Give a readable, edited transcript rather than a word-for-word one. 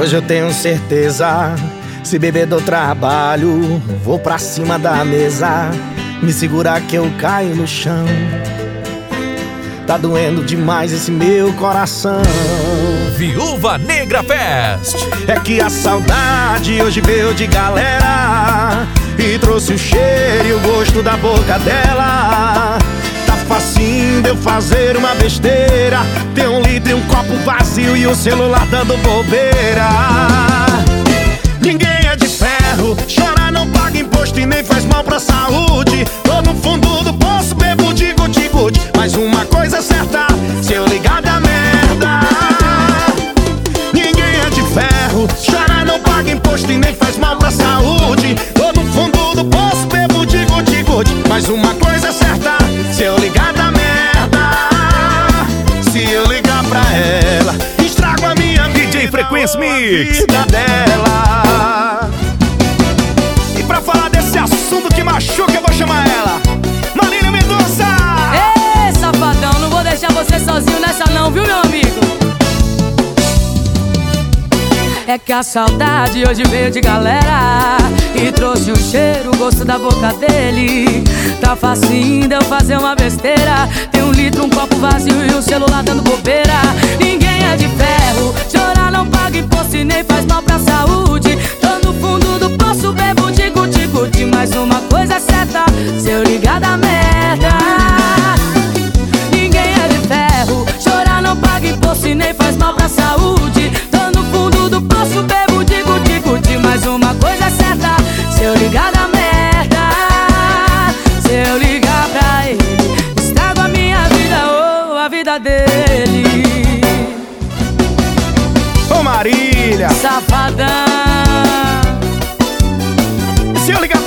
Hoje eu tenho certeza, se beber do trabalho, vou pra cima da mesa. Me segura que eu caio no chão. Tá doendo demais esse meu coração. Viúva Negra Fest. É que a saudade hoje veio de galera e trouxe o cheiro e o gosto da boca dela. Tá facinho de eu fazer uma besteira, ter um litro e um copo vazio e o celular dando bobeira. Ninguém é de ferro, chorar não paga imposto e nem faz mal pra saúde. Tô no fundo do poço, bebo de guti-guti, mas uma coisa é certa, se eu ligar da merda. Ninguém é de ferro, chorar não paga imposto e nem faz mal pra saúde. Tô no fundo do poço, bebo de guti-guti, mas uma coisa é certa, se eu ligar da merda. Se eu ligar pra ela, estrago a minha vida, DJ Frequência Mix, vida dela. E pra falar desse assunto que machuca, eu vou chamar ela, Marília Mendonça. Ê, safadão, não vou deixar você sozinho nessa não, viu, meu amigo? É que a saudade hoje veio de galera e trouxe o cheiro, o gosto da boca dele. Tá facinho de eu fazer uma besteira, tem um litro, um copo vazio e o celular dando bobeira. Ninguém é de ferro, chorar não paga imposto e nem faz mal pra saúde. Tô no fundo do poço, bebo de guti-guti, mas uma coisa é certa, se eu ligar da merda. Ninguém é de ferro, chorar não paga imposto e nem faz mal pra saúde. Tô no fundo do poço, bebo de guti-guti, mas uma coisa é certa, se eu ligar da merda. Se eu ligar pra ele, estrago a minha vida ou a vida dele. Ô Marília, Safadão. se eu ligar